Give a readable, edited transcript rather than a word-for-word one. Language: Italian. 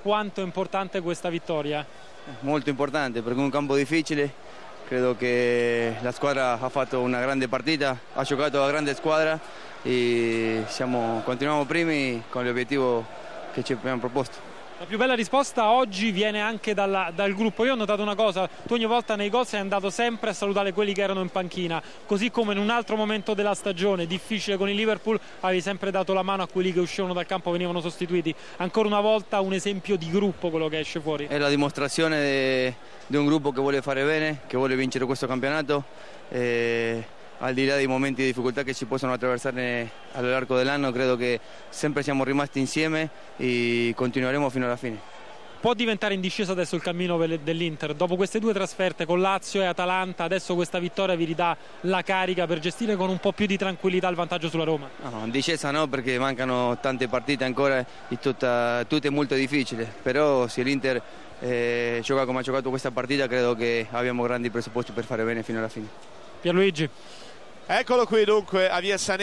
quanto è importante questa vittoria? Molto importante perché è un campo difficile, credo che la squadra ha fatto una grande partita, ha giocato a grande squadra e continuiamo primi con l'obiettivo che ci abbiamo proposto. La più bella risposta oggi viene anche dal gruppo. Io ho notato una cosa: tu ogni volta nei gol sei andato sempre a salutare quelli che erano in panchina, così come in un altro momento della stagione difficile con il Liverpool avevi sempre dato la mano a quelli che uscivano dal campo, venivano sostituiti. Ancora una volta un esempio di gruppo quello che esce fuori. È la dimostrazione di un gruppo che vuole fare bene, che vuole vincere questo campionato. Al di là dei momenti di difficoltà che ci possono attraversare all'arco dell'anno, credo che sempre siamo rimasti insieme e continueremo fino alla fine. Può diventare in discesa adesso il cammino dell'Inter? Dopo queste due trasferte con Lazio e Atalanta, adesso questa vittoria vi ridà la carica per gestire con un po' più di tranquillità il vantaggio sulla Roma? No, in discesa no, perché mancano tante partite ancora e tutte molto difficili, però se l'Inter gioca come ha giocato questa partita, credo che abbiamo grandi presupposti per fare bene fino alla fine. Pierluigi. Eccolo qui dunque a Via San